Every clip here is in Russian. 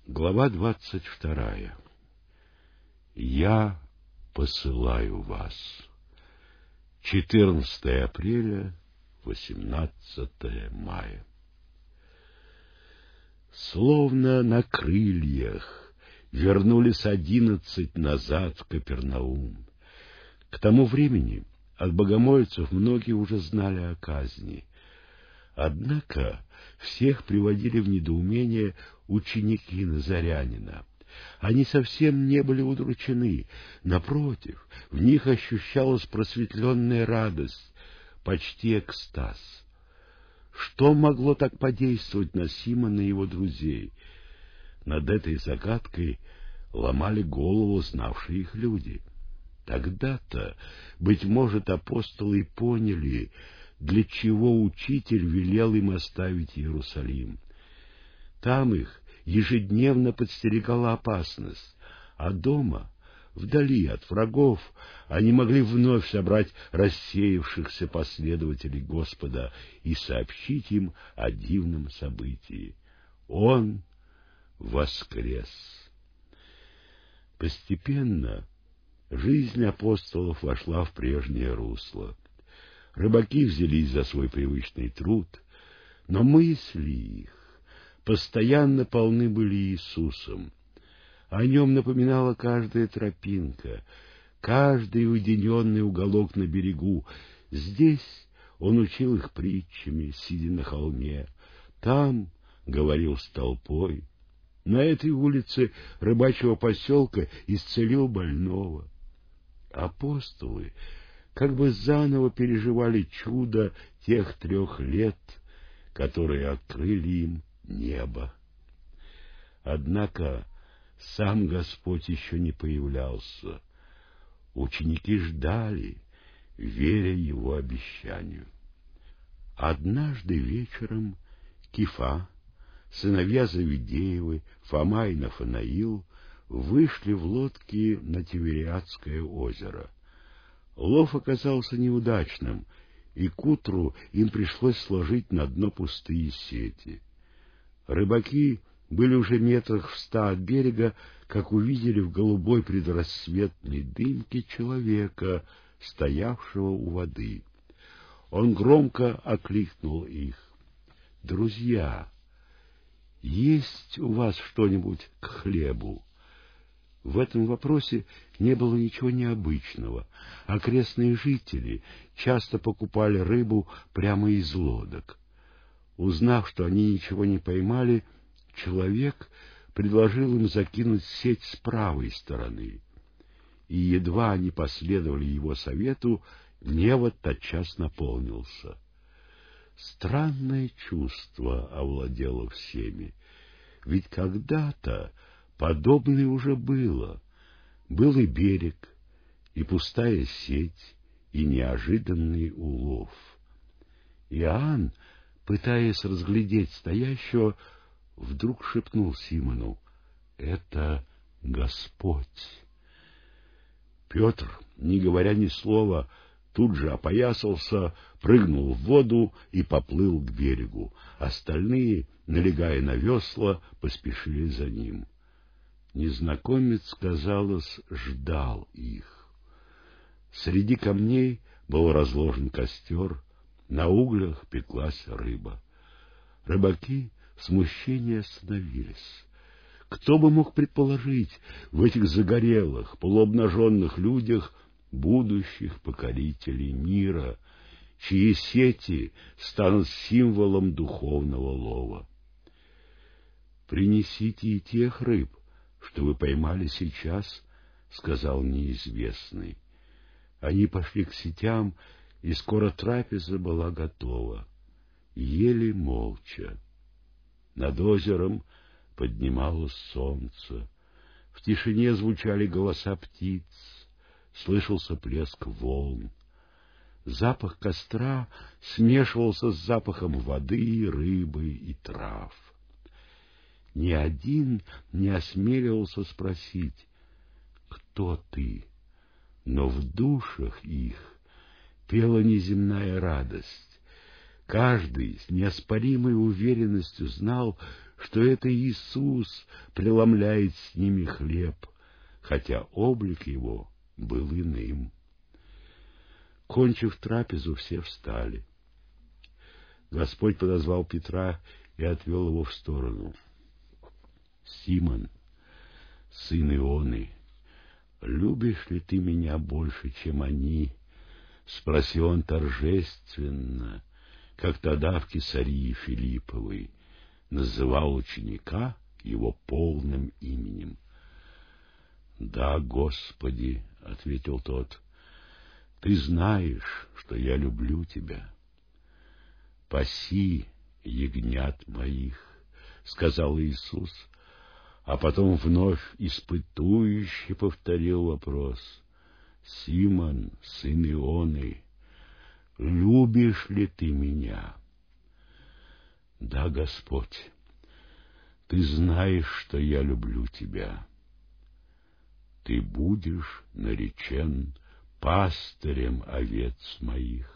Глава 22. Я посылаю вас. 14 апреля, 18 мая. Словно на крыльях вернулись 11 назад в Капернаум. К тому времени от богомольцев многие уже знали о казни. Однако всех приводили в недоумение ученики Назарянина. Они совсем не были удручены. Напротив, в них ощущалась просветленная радость, почти экстаз. Что могло так подействовать на Симона и его друзей? Над этой загадкой ломали голову знавшие их люди. Тогда-то, быть может, апостолы поняли, для чего учитель велел им оставить Иерусалим. Там их ежедневно подстерегала опасность, а дома, вдали от врагов, они могли вновь собрать рассеявшихся последователей Господа и сообщить им о дивном событии. Он воскрес. Постепенно жизнь апостолов вошла в прежнее русло. Рыбаки взялись за свой привычный труд, но мысли их постоянно полны были Иисусом. О нем напоминала каждая тропинка, каждый уединенный уголок на берегу. Здесь он учил их притчами, сидя на холме, там говорил с толпой. На этой улице рыбачьего поселка исцелил больного. Апостолы как бы заново переживали чудо тех 3 лет, которые открыли им небо. Однако сам Господь еще не появлялся. Ученики ждали, веря Его обещанию. Однажды вечером Кифа, сыновья Завидеевы, Фома и Нафанаил вышли в лодке на Тивериадское озеро. Лов оказался неудачным, и к утру им пришлось сложить на дно пустые сети. Рыбаки были уже метрах в 100 от берега, как увидели в голубой предрассветной дымке человека, стоявшего у воды. Он громко окликнул их: «Друзья, есть у вас что-нибудь к хлебу?» В этом вопросе не было ничего необычного. Окрестные жители часто покупали рыбу прямо из лодок. Узнав, что они ничего не поймали, человек предложил им закинуть сеть с правой стороны. И едва они последовали его совету, невод тотчас наполнился. Странное чувство овладело всеми, ведь когда-то подобное уже было. Был и берег, и пустая сеть, и неожиданный улов. Иоанн, пытаясь разглядеть стоящего, вдруг шепнул Симону: «Это Господь». Петр, не говоря ни слова, тут же опоясался, прыгнул в воду и поплыл к берегу. Остальные, налегая на весла, поспешили за ним. Незнакомец, казалось, ждал их. Среди камней был разложен костер, на углях пеклась рыба. Рыбаки в смущении остановились. Кто бы мог предположить в этих загорелых, полуобнаженных людях будущих покорителей мира, чьи сети станут символом духовного лова? «Принесите и тех рыб, что вы поймали сейчас», — сказал неизвестный. Они пошли к сетям, и скоро трапеза была готова. Ели молча. Над озером поднималось солнце. В тишине звучали голоса птиц, слышался плеск волн. Запах костра смешивался с запахом воды, рыбы и трав. Ни один не осмеливался спросить: «Кто ты?», но в душах их пела неземная радость. Каждый с неоспоримой уверенностью знал, что это Иисус преломляет с ними хлеб, хотя облик его был иным. Кончив трапезу, все встали. Господь подозвал Петра и отвел его в сторону. «Симон, сын Ионы, любишь ли ты меня больше, чем они?» — спросил он торжественно, как тогда в Кесарии Филипповой называл ученика его полным именем. «Да, Господи, — ответил тот, — ты знаешь, что я люблю тебя». «Паси ягнят моих», — сказал Иисус, а потом вновь испытующе повторил вопрос: «Симон, сын Ионы, любишь ли ты меня?» «Да, Господь, ты знаешь, что я люблю тебя. Ты будешь наречен пастырем овец моих».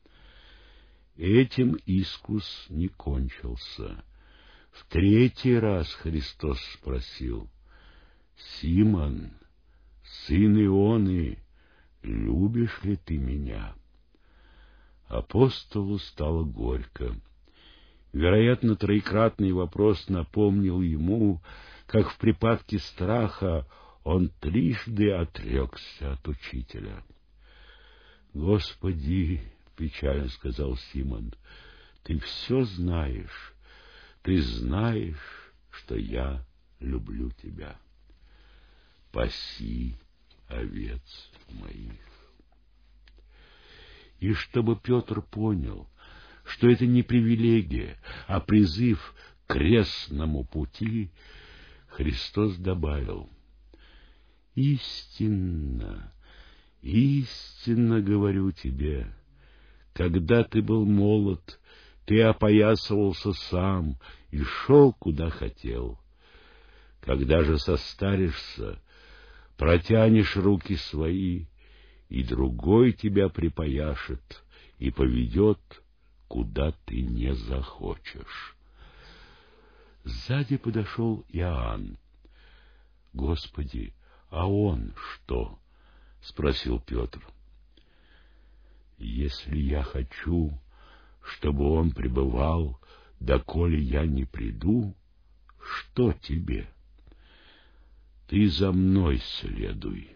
Этим искус не кончился. В третий раз Христос спросил: «Симон, сын Ионы, любишь ли ты меня?» Апостолу стало горько. Вероятно, троекратный вопрос напомнил ему, как в припадке страха он трижды отрекся от учителя. «Господи, — печально сказал Симон, — ты все знаешь, ты знаешь, что я люблю тебя. Паси овец моих». И чтобы Петр понял, что это не привилегия, а призыв к крестному пути, Христос добавил: «Истинно, истинно говорю тебе, когда ты был молод, ты опоясывался сам и шел, куда хотел. Когда же состаришься, протянешь руки свои, и другой тебя припояшет и поведет, куда ты не захочешь». Сзади подошел Иоанн. «Господи, а он что?» — спросил Петр. «Если я хочу, чтобы он пребывал, доколе я не приду, что тебе? Ты за мной следуй».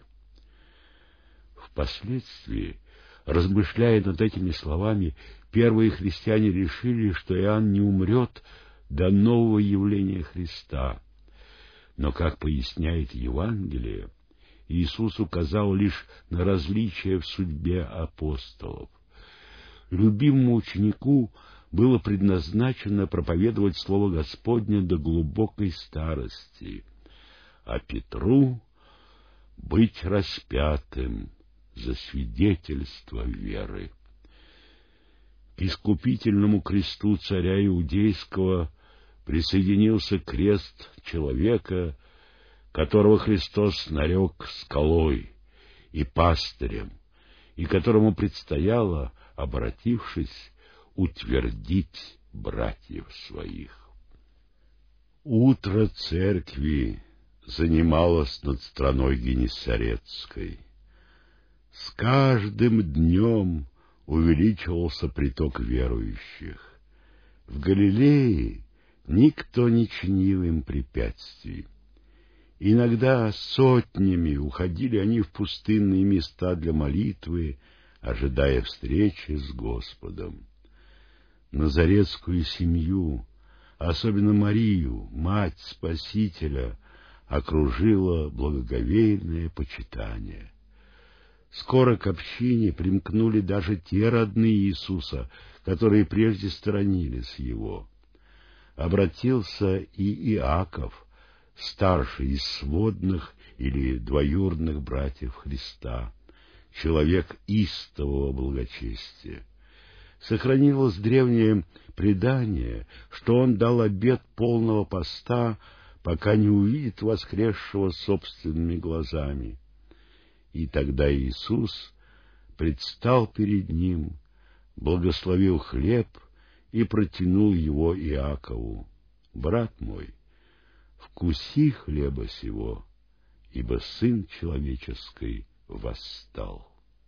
Впоследствии, размышляя над этими словами, первые христиане решили, что Иоанн не умрет до нового явления Христа. Но, как поясняет Евангелие, Иисус указал лишь на различия в судьбе апостолов. Любимому ученику было предназначено проповедовать Слово Господне до глубокой старости, а Петру — быть распятым за свидетельство веры. К искупительному кресту царя Иудейского присоединился крест человека, которого Христос нарек скалой и пастырем, и которому предстояло, обратившись, утвердить братьев своих. Утро церкви занималось над страной Генесарецкой. С каждым днем увеличивался приток верующих. В Галилее никто не чинил им препятствий. Иногда сотнями уходили они в пустынные места для молитвы, ожидая встречи с Господом. Назаретскую семью, особенно Марию, мать Спасителя, окружило благоговейное почитание. Скоро к общине примкнули даже те родные Иисуса, которые прежде сторонились его. Обратился и Иаков, старший из сводных или двоюродных братьев Христа, человек истового благочестия. Сохранилось древнее предание, что он дал обет полного поста, пока не увидит воскресшего собственными глазами. И тогда Иисус предстал перед ним, благословил хлеб и протянул его Иакову. брат мой, вкуси хлеба сего, ибо Сын Человеческий восстал.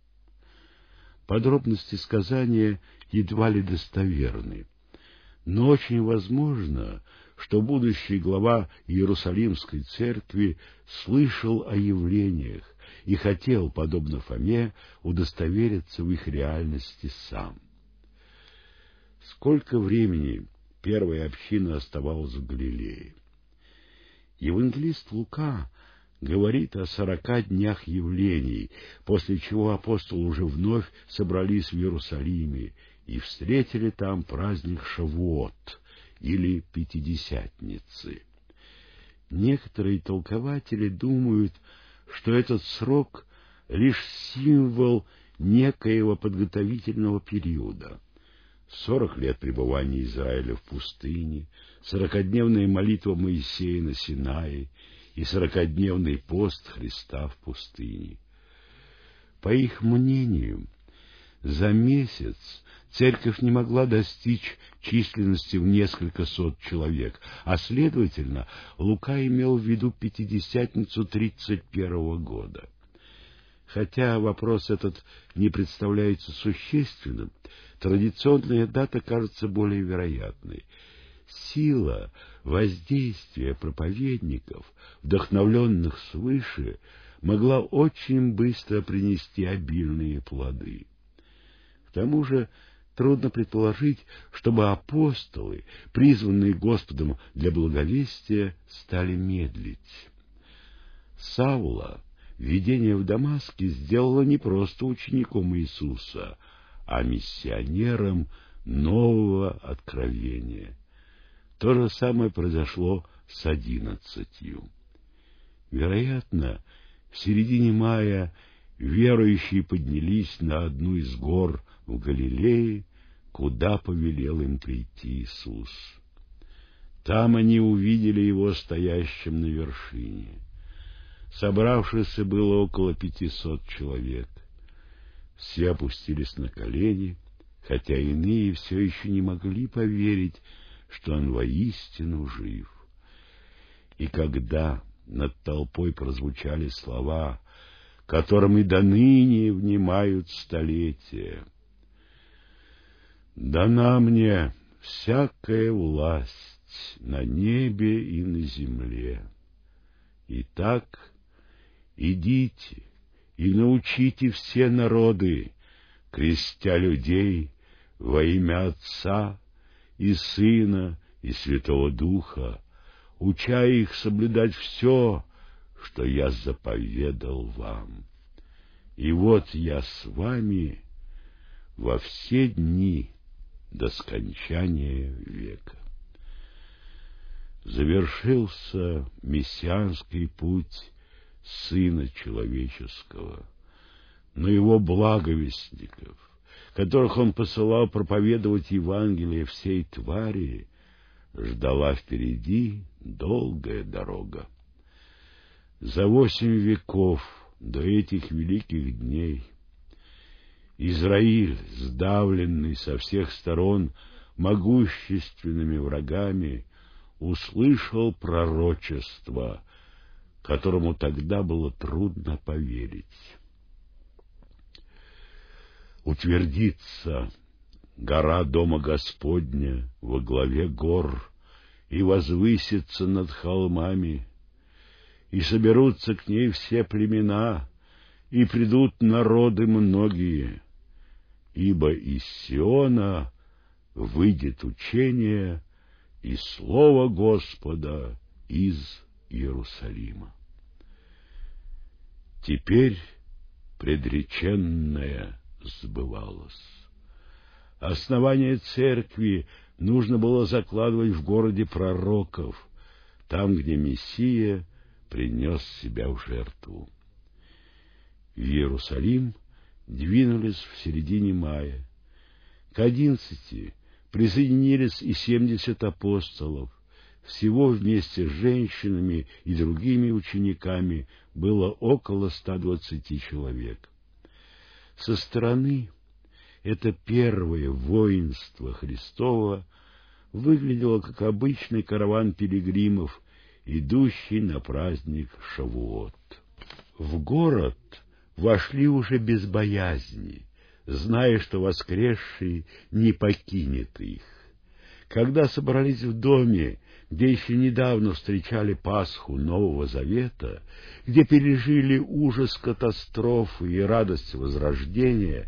Подробности сказания едва ли достоверны, но очень возможно, что будущий глава Иерусалимской церкви слышал о явлениях и хотел, подобно Фоме, удостовериться в их реальности сам. Сколько времени первая община оставалась в Галилее? Евангелист Лука говорит о 40 днях явлений, после чего апостолы уже вновь собрались в Иерусалиме и встретили там праздник Шавуот, или Пятидесятницы. Некоторые толкователи думают, что этот срок — лишь символ некоего подготовительного периода. 40 лет пребывания Израиля в пустыне, 40-дневная молитва Моисея на Синае и 40-дневный пост Христа в пустыне. По их мнению, за месяц церковь не могла достичь численности в несколько сот человек, а, следовательно, Лука имел в виду Пятидесятницу 31-го года. Хотя вопрос этот не представляется существенным, традиционная дата кажется более вероятной. Сила воздействия проповедников, вдохновленных свыше, могла очень быстро принести обильные плоды. К тому же трудно предположить, чтобы апостолы, призванные Господом для благовестия, стали медлить. Саула видение в Дамаске сделало не просто учеником Иисуса, а миссионером нового откровения. То же самое произошло с 11. Вероятно, в середине мая верующие поднялись на одну из гор в Галилее, куда повелел им прийти Иисус. Там они увидели его стоящим на вершине. Собравшихся было около 500 человек. Все опустились на колени, хотя иные все еще не могли поверить, что он воистину жив. И когда над толпой прозвучали слова, которым и доныне внимают столетия: «Дана мне всякая власть на небе и на земле. Итак, идите и научите все народы, крестя людей во имя Отца и Сына и Святого Духа, уча их соблюдать все, что я заповедал вам. И вот я с вами во все дни до скончания века». Завершился мессианский путь Сына Человеческого, но его благовестников, которых он посылал проповедовать Евангелие всей твари, ждала впереди долгая дорога. За 8 веков до этих великих дней Израиль, сдавленный со всех сторон могущественными врагами, услышал пророчество, которому тогда было трудно поверить. Утвердится гора Дома Господня во главе гор и возвысится над холмами, и соберутся к ней все племена, и придут народы многие, ибо из Сиона выйдет учение и слово Господа из Иерусалима. Теперь предреченное сбывалось. Основание церкви нужно было закладывать в городе пророков, там, где Мессия принес себя в жертву. В Иерусалим двинулись в середине мая. К 11 присоединились и 70 апостолов. Всего вместе с женщинами и другими учениками было около 120 человек. Со стороны это первое воинство Христово выглядело как обычный караван пилигримов, идущий на праздник Шавуот. В город вошли уже без боязни, зная, что воскресший не покинет их. Когда собрались в доме, где еще недавно встречали Пасху Нового Завета, где пережили ужас катастрофы и радость возрождения,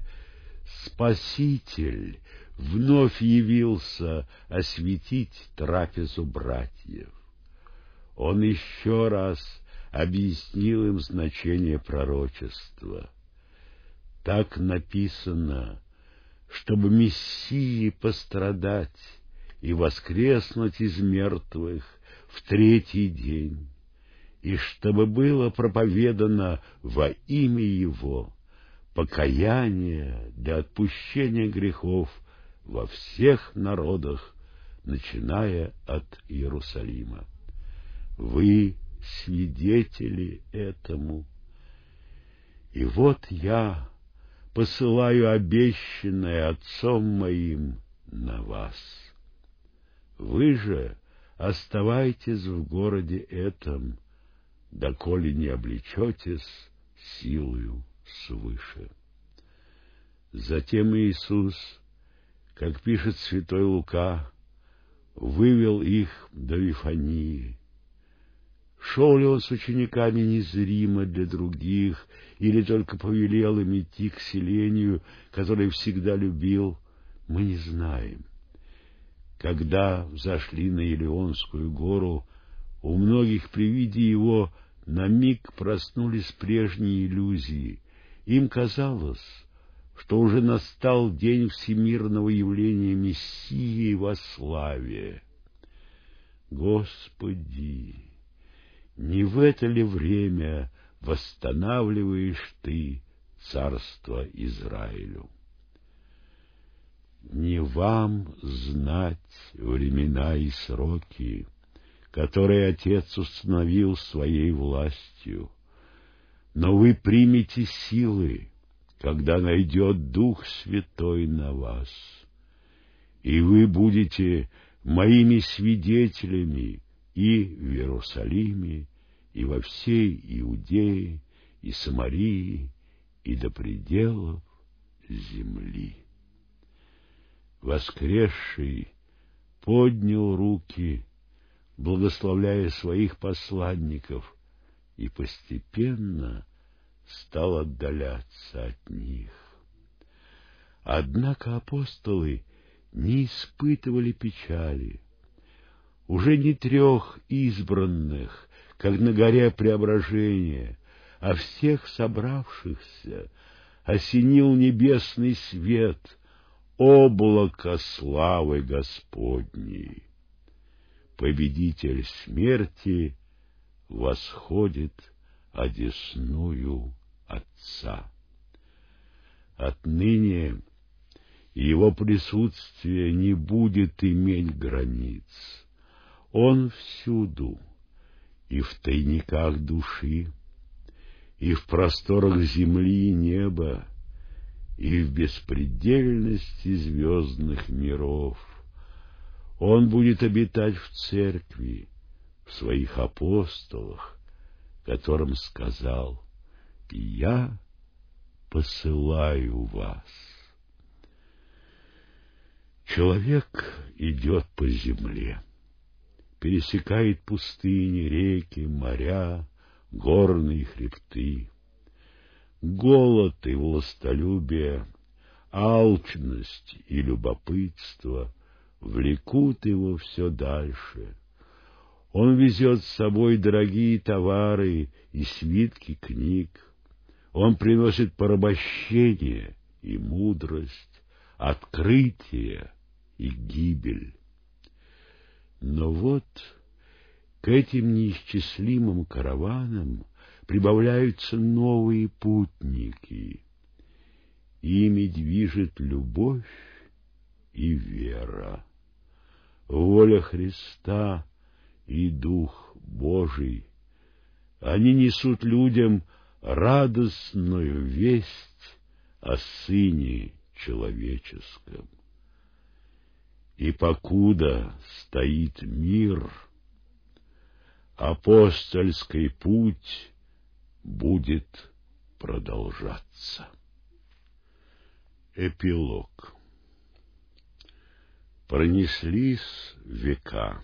Спаситель вновь явился осветить трапезу братьев. Он еще раз объяснил им значение пророчества. Так написано, чтобы Мессии пострадать и воскреснуть из мертвых в третий день, и чтобы было проповедано во имя Его покаяние для отпущения грехов во всех народах, начиная от Иерусалима. Вы свидетели этому. И вот я посылаю обещанное Отцом моим на вас. Вы же оставайтесь в городе этом, доколе не облечетесь силою свыше. Затем Иисус, как пишет святой Лука, вывел их до Вифании. Шел ли он с учениками незримо для других, или только повелел им идти к селению, которое всегда любил, мы не знаем. Когда взошли на Елеонскую гору, у многих при виде его на миг проснулись прежние иллюзии. Им казалось, что уже настал день всемирного явления Мессии во славе. Господи, не в это ли время восстанавливаешь Ты царство Израилю? Не вам знать времена и сроки, которые Отец установил своей властью, но вы примете силы, когда найдет Дух Святой на вас, и вы будете моими свидетелями и в Иерусалиме, и во всей Иудее, и Самарии, и до пределов земли. Воскресший поднял руки, благословляя своих посланников, и постепенно стал отдаляться от них. Однако апостолы не испытывали печали. Уже не 3 избранных, как на горе Преображения, а всех собравшихся осенил небесный свет, облако славы Господней. Победитель смерти восходит одесную Отца. Отныне его присутствие не будет иметь границ. Он всюду, и в тайниках души, и в просторах земли и неба, и в беспредельности звездных миров. Он будет обитать в церкви, в своих апостолах, которым сказал: «Я посылаю вас». Человек идет по земле, пересекает пустыни, реки, моря, горные хребты. Голод и властолюбие, алчность и любопытство влекут его все дальше. Он везет с собой дорогие товары и свитки книг. Он приносит порабощение и мудрость, открытие и гибель. Но вот к этим неисчислимым караванам прибавляются новые путники. Ими движет любовь и вера, воля Христа и Дух Божий. Они несут людям радостную весть о Сыне Человеческом. И покуда стоит мир, апостольский путь будет продолжаться. Эпилог. Пронеслись века.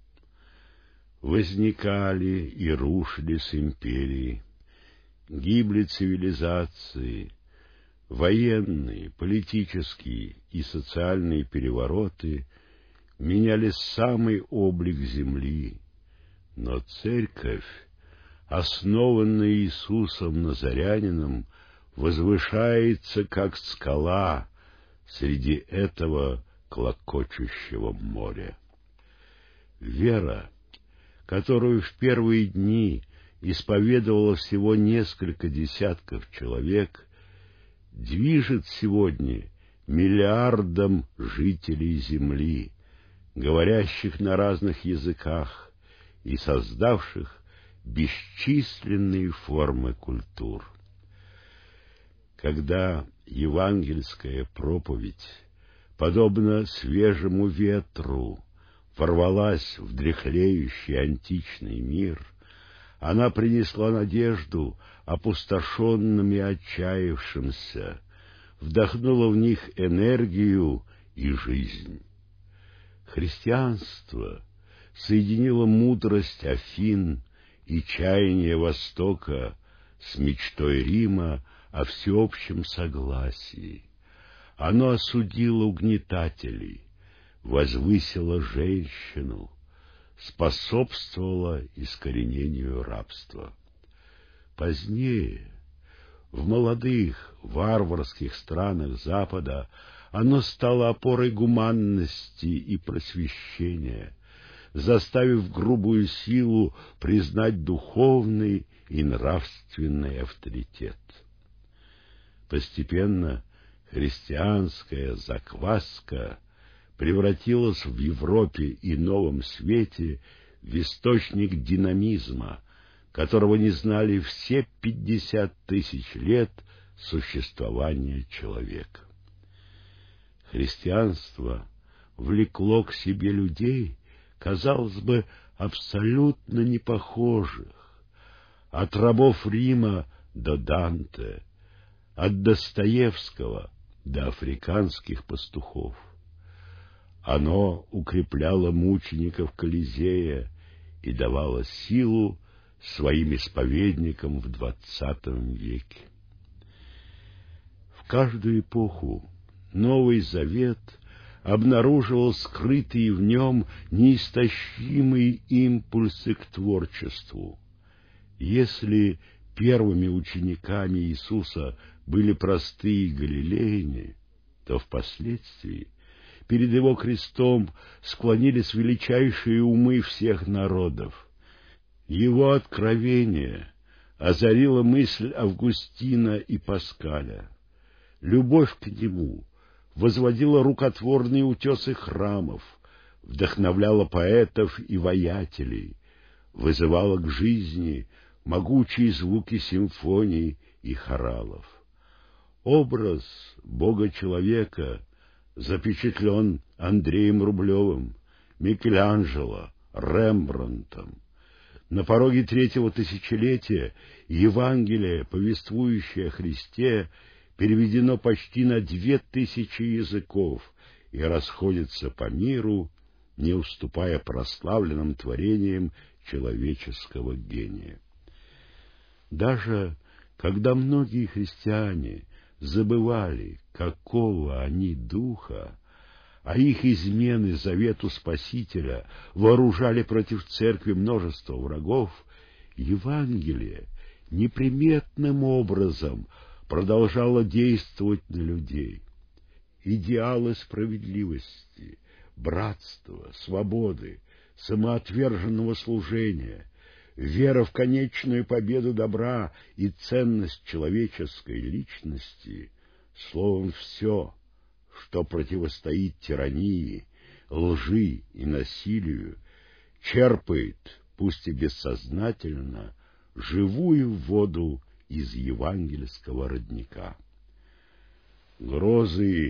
Возникали и рушились империи, гибли цивилизации, военные, политические и социальные перевороты меняли самый облик земли, но церковь, основанная Иисусом Назарянином, возвышается, как скала, среди этого клокочущего моря. Вера, которую в первые дни исповедовало всего несколько десятков человек, движет сегодня миллиардом жителей Земли, говорящих на разных языках и создавших бесчисленные формы культур. Когда евангельская проповедь, подобно свежему ветру, ворвалась в дряхлеющий античный мир, она принесла надежду опустошенным и отчаявшимся, вдохнула в них энергию и жизнь. Христианство соединило мудрость Афин и чаяние Востока с мечтой Рима о всеобщем согласии. Оно осудило угнетателей, возвысило женщину, способствовало искоренению рабства. Позднее, в молодых варварских странах Запада, оно стало опорой гуманности и просвещения, заставив грубую силу признать духовный и нравственный авторитет. Постепенно христианская закваска превратилась в Европе и Новом Свете в источник динамизма, которого не знали все 50 тысяч лет существования человека. Христианство влекло к себе людей, казалось бы, абсолютно непохожих, от рабов Рима до Данте, от Достоевского до африканских пастухов. Оно укрепляло мучеников Колизея и давало силу своим исповедникам в XX веке. В каждую эпоху Новый Завет обнаруживал скрытые в нем неистощимые импульсы к творчеству. Если первыми учениками Иисуса были простые галилеяне, то впоследствии перед его крестом склонились величайшие умы всех народов. Его откровение озарило мысль Августина и Паскаля. Любовь к нему возводила рукотворные утесы храмов, вдохновляла поэтов и воятелей, вызывала к жизни могучие звуки симфоний и хоралов. Образ Бога-человека запечатлен Андреем Рублевым, Микеланджело, Рембрандтом. На пороге третьего тысячелетия Евангелие, повествующее о Христе, переведено почти на 2000 языков и расходится по миру, не уступая прославленным творениям человеческого гения. Даже когда многие христиане забывали, какого они духа, а их измены завету Спасителя вооружали против церкви множество врагов, Евангелие неприметным образом продолжало действовать на людей. Идеалы справедливости, братства, свободы, самоотверженного служения, вера в конечную победу добра и ценность человеческой личности, словом, все, что противостоит тирании, лжи и насилию, черпает, пусть и бессознательно, живую воду из евангельского родника. Грозы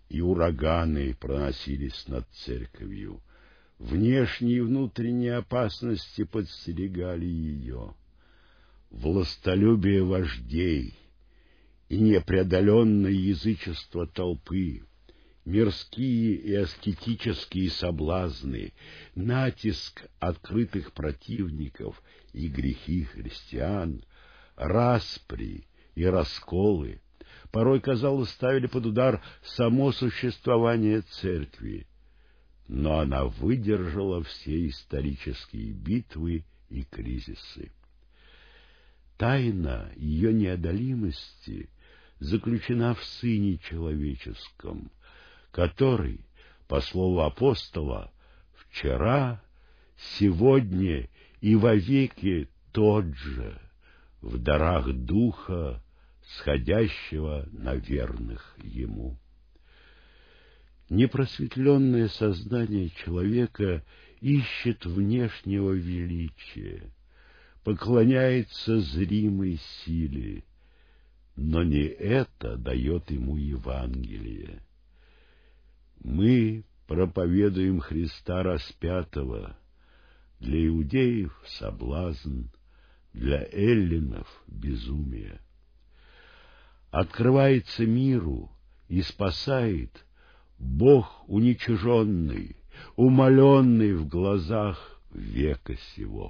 и ураганы проносились над церковью. Внешние и внутренние опасности подстерегали ее. Властолюбие вождей и непреодоленное язычество толпы, мирские и аскетические соблазны, натиск открытых противников и грехи христиан, распри и расколы порой, казалось, ставили под удар само существование церкви. Но она выдержала все исторические битвы и кризисы. Тайна ее неодолимости заключена в Сыне Человеческом, который, по слову апостола, вчера, сегодня и вовеки тот же, в дарах Духа, сходящего на верных Ему. Непросветленное сознание человека ищет внешнего величия, поклоняется зримой силе, но не это дает ему Евангелие. Мы проповедуем Христа распятого, для иудеев соблазн, для эллинов безумие. Открывается миру и спасает Бог уничиженный, умоленный в глазах века сего.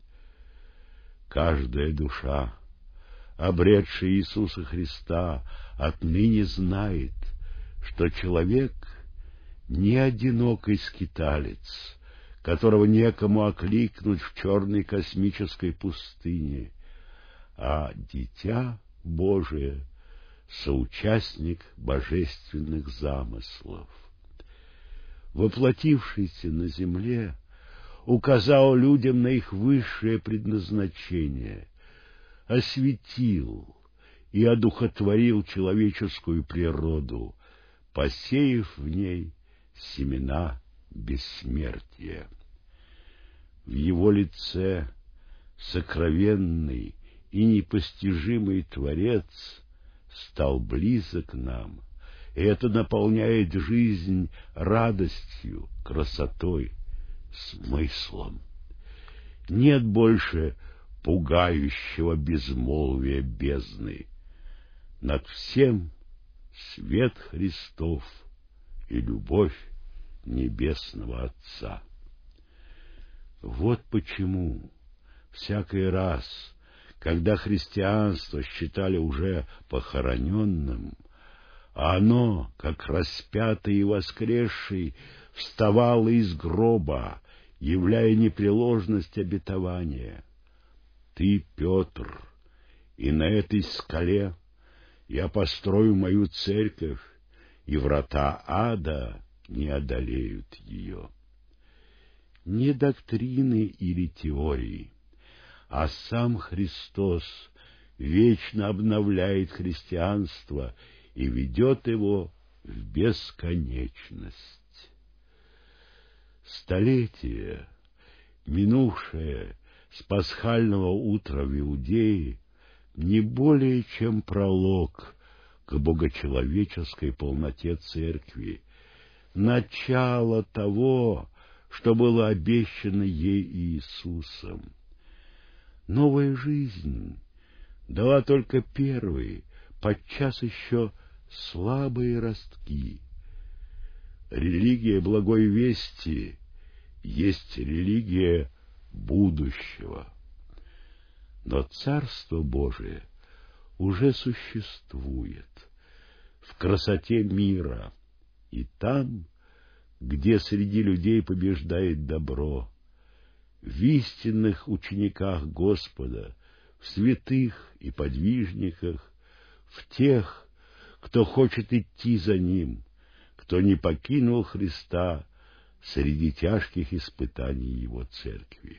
Каждая душа, обретшая Иисуса Христа, отныне знает, что человек не одинокий скиталец, которого некому окликнуть в черной космической пустыне, а дитя Божие, соучастник божественных замыслов. Воплотившийся на земле, указал людям на их высшее предназначение, осветил и одухотворил человеческую природу, посеяв в ней семена бессмертия. В его лице сокровенный и непостижимый Творец стал близок нам, и это наполняет жизнь радостью, красотой, смыслом. Нет больше пугающего безмолвия бездны. Над всем свет Христов и любовь Небесного Отца. Вот почему всякий раз, когда христианство считали уже похороненным, а оно, как распятый и воскресший, вставало из гроба, являя непреложность обетования. Ты, Петр, и на этой скале я построю мою церковь, и врата ада не одолеют ее. Не доктрины или теории, а сам Христос вечно обновляет христианство и ведет его в бесконечность. Столетие, минувшее с пасхального утра в Иудее, не более чем пролог к богочеловеческой полноте Церкви, начало того, что было обещано ей Иисусом. Новая жизнь дала только первые, подчас еще слабые ростки. Религия благой вести есть религия будущего. Но Царство Божие уже существует в красоте мира и там, где среди людей побеждает добро, в истинных учениках Господа, в святых и подвижниках, в тех, кто хочет идти за Ним, кто не покинул Христа среди тяжких испытаний Его Церкви.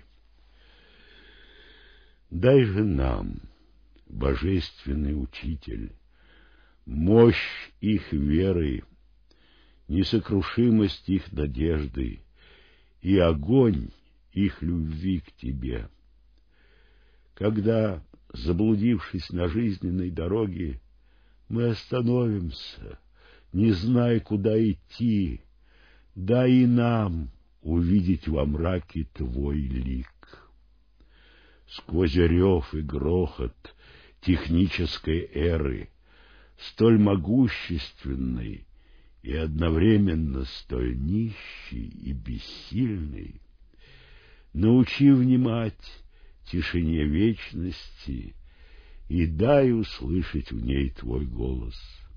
Дай же нам, Божественный Учитель, мощь их веры, несокрушимость их надежды и огонь их любви к Тебе. Когда, заблудившись на жизненной дороге, мы остановимся не зная, куда идти, дай и нам увидеть во мраке твой лик. Сквозь рев и грохот технической эры, столь могущественной и одновременно столь нищей и бессильной, научи внимать тишине вечности и дай услышать в ней твой голос.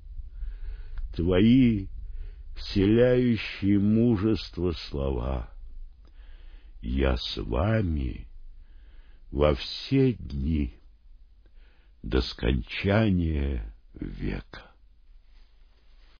Твои вселяющие мужество слова: «Я с вами во все дни до скончания века».